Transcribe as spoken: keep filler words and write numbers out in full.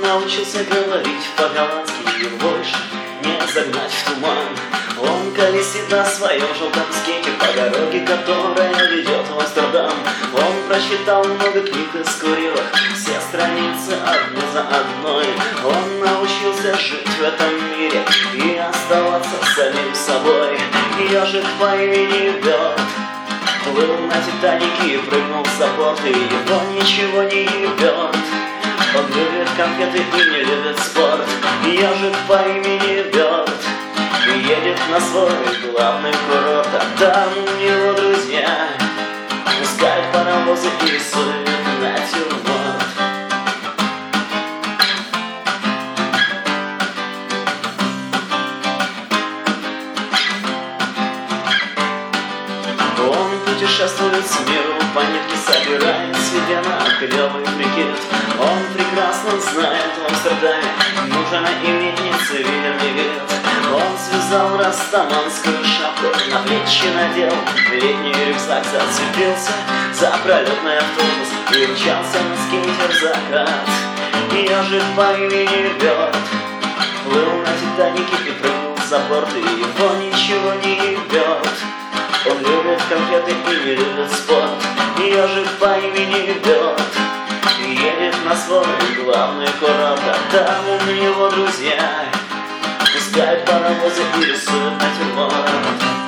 научился говорить по-голландски, его больше не загнать в туман. Он колесит на своем желтом скейте по дороге, которая ведет в Амстердам. Он прочитал много книг и скурил их, все страницы одну за одной. Он научился жить в этом мире и оставаться самим собой. Ежик по имени Бёрд плыл на Титанике и прыгнул за борт, и его ничего не ебет. Он любит конфеты и не любит спорт. Ежик по имени Бёрд едет на свой главный курорт, а там у него друзья пускают паровозы и рисуют натюрморт. Он путешествует с миру по нитке, собирает себе на клёвый прикид. Он прекрасно знает, в Амстердаме нужно иметь не цивильный вид. Он связал растаманскую шапку, на плечи надел летний рюкзак, зацепился за пролетный автобус и мчался на скейте в закат. Ежик по имени Бёрд плыл на Титанике и прыгнул за борт, и его ничего не ебет. Он любит конфеты и не любит спорт. Ежик по имени Бёрд едет на свой главный курорт, а там у него друзья пускают паровозы и рисуют натюрморт.